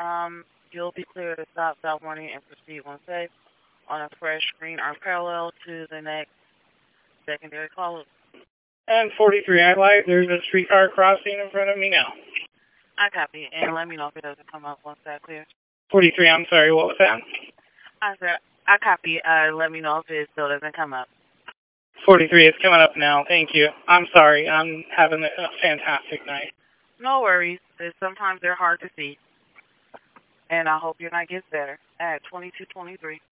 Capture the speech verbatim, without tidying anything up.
Um, you'll be clear to stop, stop warning, and proceed when safe on a fresh green or parallel to the next secondary call. And forty-three, I light. There's a streetcar crossing in front of me now. I copy, and let me know if it doesn't come up once that clears. forty-three, I'm sorry, what was that? I said, I copy. Uh, let me know if it still doesn't come up. forty-three, it's coming up now. Thank you. I'm sorry. I'm having a fantastic night. No worries. Sometimes they're hard to see. And I hope your night gets better at twenty-two twenty-three.